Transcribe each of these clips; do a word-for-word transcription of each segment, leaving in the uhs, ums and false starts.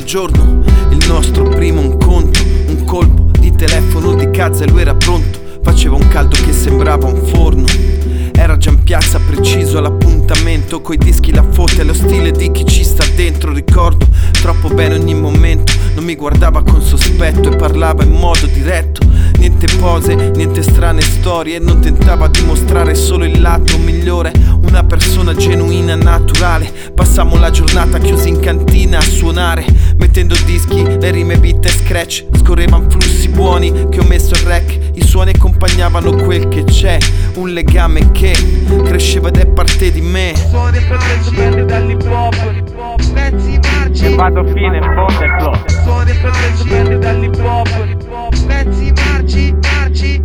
giorno, il nostro primo incontro. Un colpo di telefono di casa e lui era pronto. Faceva un caldo che sembrava un forno. Era già in piazza, preciso all'appuntamento, coi dischi, la foto e lo stile di chi ci sta dentro. Ricordo troppo bene ogni momento. Non mi guardava con sospetto e parlava in modo diretto. Niente pose, niente strane storie. Non tentava di mostrare solo il lato migliore. Una persona genuina, naturale. Passammo la giornata chiusi in cantina a suonare, mettendo dischi, le rime, beat e scratch. Scorrevan flussi buoni che ho messo il rec. I suoni accompagnavano quel che c'è. Un legame che cresceva ed è parte di me. Sono del processo, prende dall'hip hop, pezzi marci e vado fino in fondo al flow. Sono del processo, prende dall'hip hop, pezzi marci, marci.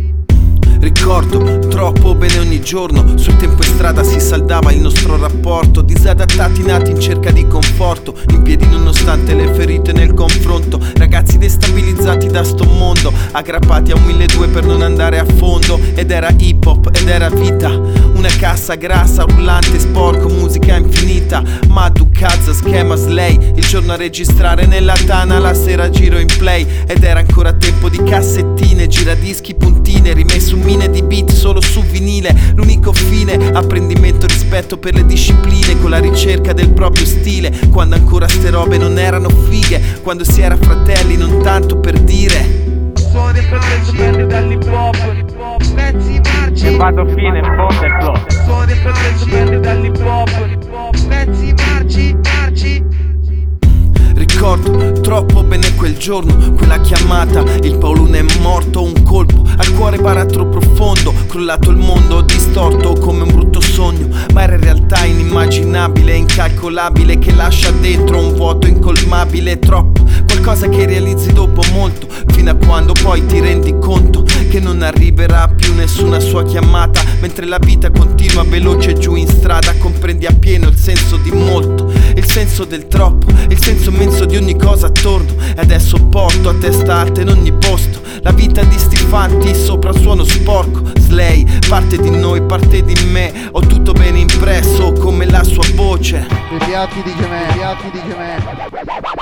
Ricordo troppo bene ogni giorno. Sul tempo in strada si saldava il nostro rapporto. Disadattati nati in cerca di conforto, in piedi nonostante le ferite nel confronto. Ragazzi destabilizzati da sto mondo, aggrappati a un milleduecento per non andare a fondo. Ed era hip hop, ed era vita. Una cassa grassa, rullante, sporco, musica infinita. Maddu, Kazza, schema, slay. Il giorno a registrare nella tana, la sera giro in play. Ed era ancora tempo di cassettine, giradischi, puntine, rimesso un mine di beat solo su vinile. L'unico fine, apprendimento, rispetto per le discipline, con la ricerca del proprio stile. Quando ancora ste robe non erano fighe, quando si era fratelli non tanto per dire. Sono del processo, prende dall'hip hop, pezzi marci e vado fino in fondo al flow. Sono del processo, prende dall'hip hop, pezzi marci, marci. Ricordo troppo bene quel giorno, quella chiamata, il Paolone è morto. Un colpo al cuore baratro profondo, crollato il mondo distorto come un brutto sogno. Ma era in realtà inimmaginabile, incalcolabile, che lascia dentro un vuoto incolmabile. Troppo, qualcosa che realizzi dopo molto, fino a quando poi ti rendi conto che non arriverà più nessuna sua chiamata. Mentre la vita continua veloce giù in strada, comprendi appieno il senso di molto, il senso del troppo, il senso immenso di ogni cosa attorno. E adesso porto a testa alta in ogni posto la vita di Stifanti sopra il suono sporco. Slay, parte di noi, parte di me. Ho tutto bene impresso come la sua voce. I piatti di Gemè, i piatti di Gemè.